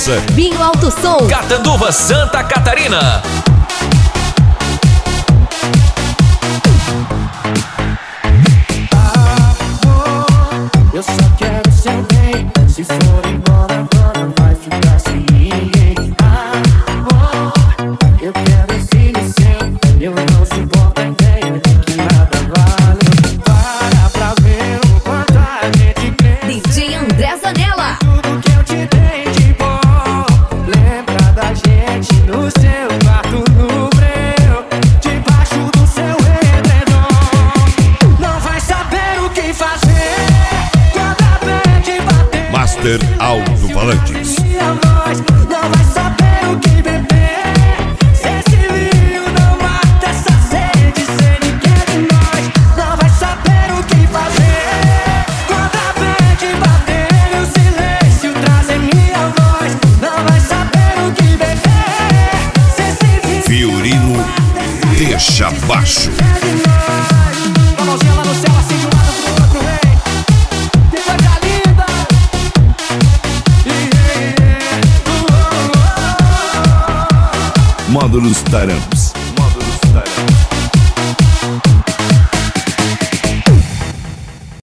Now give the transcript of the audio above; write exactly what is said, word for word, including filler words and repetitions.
França. Binho Alto Som. Catanduva, Santa Catarina. Eu só quero seu bem. Se for embora, não vai ficar sem ninguém. Amor, eu quero filho seu. Eu não suporto a ideia de que nada vale. Para pra ver o quanto a gente cresce. D J André Zanella. Tudo que eu te dei de bom. Lembra da gente no seu quarto, no breu, debaixo do seu edredom. Não vai saber o que fazer. Master Alto Falantes. Não vai saber o que beber. Se esse vinho não mata essa sede, se ninguém de nós. Não vai saber o que fazer. Quando a bad bater e o silêncio trazer minha voz. Não vai saber o que beber. Se esse vinho Fiorino deixa baixo. é de nós. Uma mãozinha lá no céu, assim de um lado pro outro, vem. Que coisa linda. Módulos Taramps.